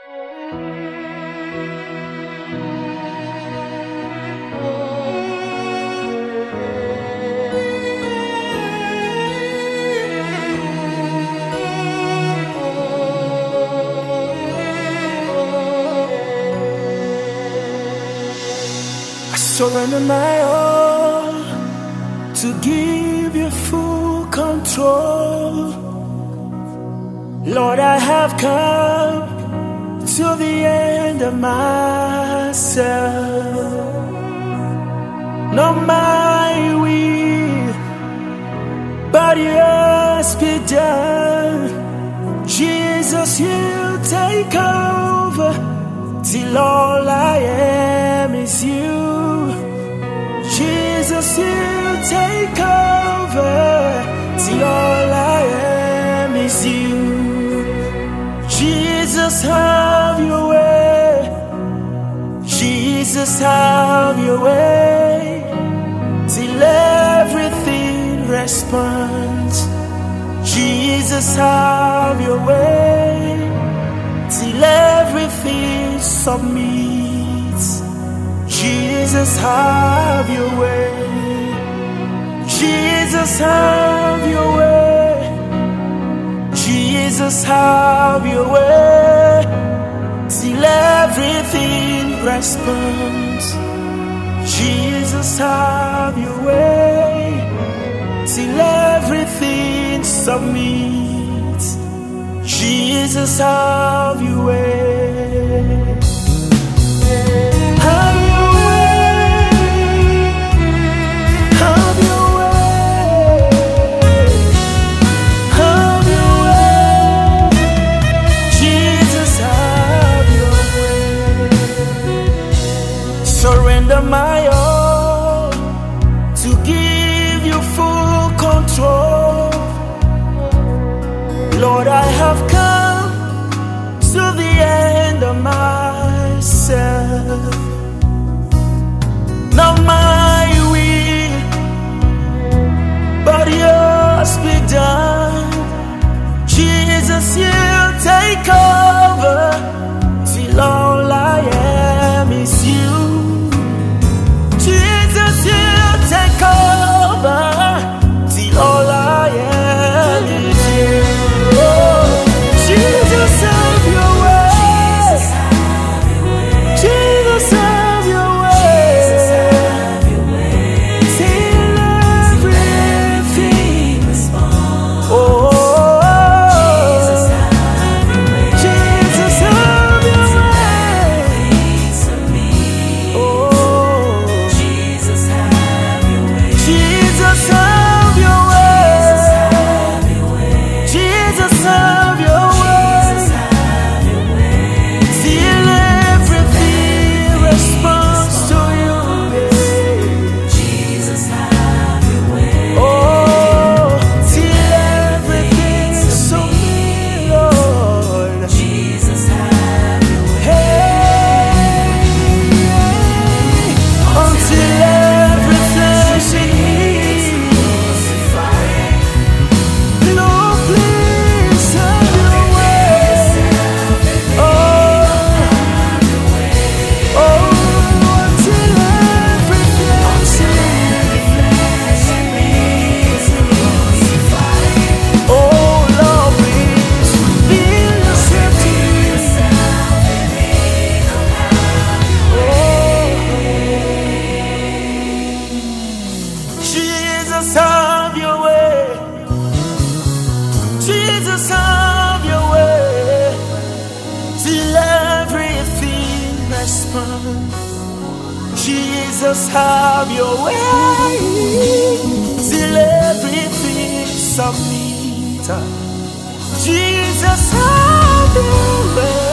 Surrender my all to give you full control. Lord, I have come to the end of myself. Not my will, but yours be done. Jesus, you take over till all I am is you. Jesus, you take over till all I am is you. Jesus, have your way. Jesus, have your way till everything responds. Jesus, have your way till everything submits. Jesus, have your way. Jesus, have your way. Jesus, have your way till everything responds. Jesus, have your way till everything submits. Jesus, have your way. Surrender my all to give you full control. Lord, I have come to the end of myself. Not my will, but yours be done. Jesus, you take over till all I am is you. Jesus, you take over till all I am is you. Oh, Jesus, have your way. Jesus, have your way. Till everything responds. Oh, Jesus, have your way. Jesus, have your way. Oh. Jesus, have your way. Jesus, have your way. Till everything responds to you. Jesus, have your way. Oh, till everything submits, Lord. Jesus, have your way. Hey, until everything she needs. Lord, please have your way. Oh, until everything she needs. Oh, Lord, please reveal yourself to me. Jesus, have your way. Jesus, have your way till everything responds. Jesus, have your way till everything submits. Jesus, have your way.